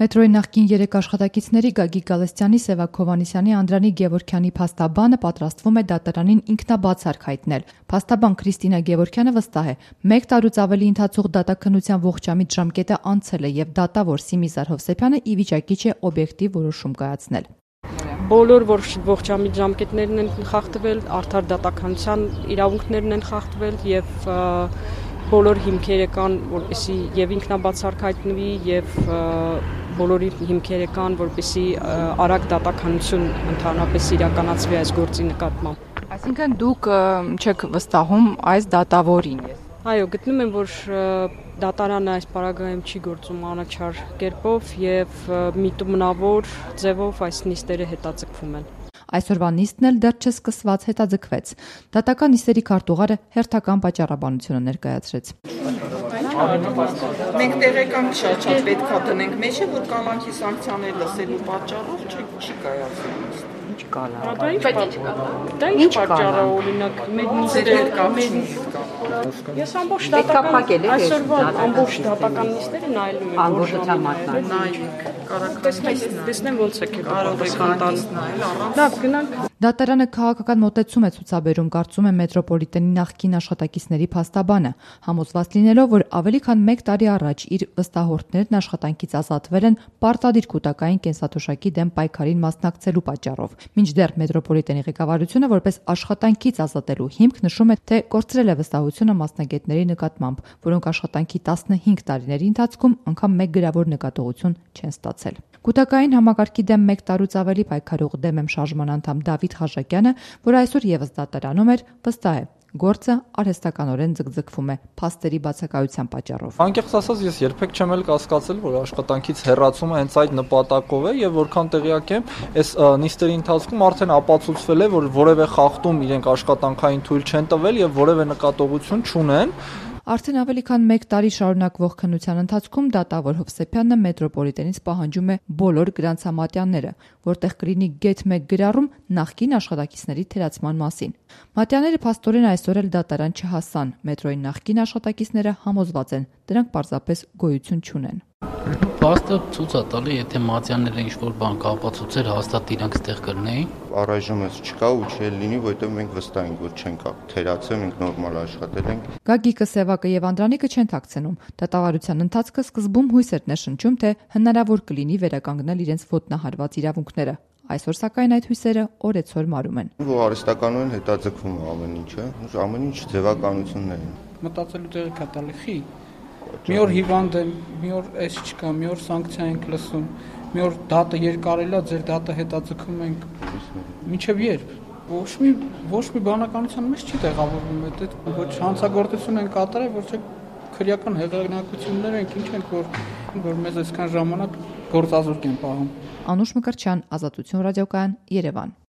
Մետրոյի նախկին 3 աշխատակիցների Գագիկ Գալստյանի, Սևակ Հովհաննիսյանի, Անդրանիկ Գևորգյանի փաստաբանը պատրաստվում է դատարանին ինքնաբացարկ հայտնել։ Փաստաբան Քրիստինա Գևորգյանը վստահ է, 1 տարուց ավելի ընթացող դատաքննության ողջամիտ ժամկետը անցել է եւ դատավոր Սիմիզար Հովսեփյանը ի վիճակի չէ օբյեկտիվ որոշում կայացնել։ Բոլոր ողջամիտ ժամկետներն են խախտվել, արդար դատաքննության իրավունքներն են խախտվել եւ բոլոր հիմքերը կան, որպեսզի եւ ինքնաբացարկ հայտնվի եւ բոլորի հիմքերը կան, որպեսզի արագ դատաքննություն ընդհանրապես իրականացվի այս գործի նկատմամբ։ Այսինքն դուք չեք վստահում այս դատավորին։ Այո, գտնում եմ, որ դատարանը այս պարագայում չի գործում անաչառ կերպով եւ միտումնավոր ձևով այս նիստերը հետաձգվում են։ Այսօրվա նիստն էլ դեռ չսկսված հետաձգվեց։ Դատական նիստերի քարտուղարը հերթական պատճառաբանությունը ներկայացրեց։ Մենք տեղեկանք շատ պետք է դնենք մեջը, որ կալանքի սանկցիաներ լսելու պատճառով չի կայացնում։ Ինչ կալա։ Դա ինչ պատճառը օրինակ Ես ամբողջ դատական այսօրվա ամբողջ դատական նիստերը նայելու եմ Անգորության մատնայինք տեսնեմ ոնց է գնանք։ Դատարանը քաղաքական մոտեցում է ցուցաբերում, կարծում է մետրոպոլիտենի նախկին աշխատակիցների փաստաբանը, համոզված լինելով, որ ավելի քան 1 տարի առաջ իր վստահորդներն աշխատանքից ազատվել են պարտադիր կൂട്ടակային կենսաթոշակի դեմ պայքարին մասնակցելու պատճառով։ Մինչդեռ մետրոպոլիտենի ղեկավարությունը որպես աշխատանքից ազատելու հիմք նշում է, թե կորցրել է վստահությունը մասնագետների նկատմամբ, որոնք աշխատանքի 15 տարիների ընթացքում անգամ 1 գրավոր նկատողություն չեն ստացել։ Կൂട്ടակային համակարգի դեմ 1 տարուց ավելի պայքարող դեմ շարժման անդամ Դավիթ Խաչակյանը, որ այսօր եւս դատարանում էր, վստահ է, գործը արհեստականորեն ձգձգվում է փաստերի բացակայության պատճառով։ Անկեղծ ասած, ես երբեք չեմ էլ կասկածել, որ աշխատանքից հեռացումը հենց այդ նպատակով է եւ որքան տեղյակ եմ, այս նիստերի ընթացքում արդեն ապացուցվել է, որ որևէ խախտում իրենք աշխատանքային թույլ չեն տվել եւ որևէ նկատողություն չունեն։ Արդեն ավելի քան 1 տարի շարունակվող քննության ընթացքում դատավոր Հովսեփյանը մետրոպոլիտենից պահանջում է բոլոր գրանցամատյանները, որտեղ կլինի գեթ 1 գրառում նախկին աշխատակիցների թերացման մասին։ Մատյաները փաստորեն այսօր էլ դատարան չհասան, մետրոյի նախկին աշխատակիցները համոզված են, դրանք պարզապես գոյություն չունեն։ Փաստը ցույց է տալի, եթե մատյանները ինչ-որ բան կապացուցեր, հաստատ իրանք ստեղ կլինեին։ Առայժմ էս չկա ու չի լինի, որովհետև մենք վստահ ենք, որ չենք թերացել, մենք նորմալ աշխատել ենք։ Գագիկը, Սևակը եւ Անդրանիկը չեն թաքցնում։ Դատավարության ընթացքը սկզբում հույս էր ներշնչում, թե հնարավոր կլինի վերականգնել իրենց ոտնահարված իրավունքները։ Այսօր սակայն այդ հույսերը օրեցօր մարում են։ Որ արհեստականորեն հետաձգվում է ամեն ինչը, ամեն ինչ ձևականություններ են։ Մտածելու տեղը կա տալի մի օր հիվանդ եմ, մի օր էս չկա, մի օր սանկցիա ենք լսում, մի օր դատը երկարել է, ձեր դատը հետաձգում ենք։ Մինչև երբ։ Ոչ մի բանականության մեջ չի տեղավորվում, ոչ հանցագործություն են կատարել, ոչ քրեական հեղինակություններ են, ինչ ենք, որ մեզ այսքան ժամանակ գործազուրկ են պահում։ Անուշ Մկրտչյան, Ազատություն ռադիոկայան, Երևան։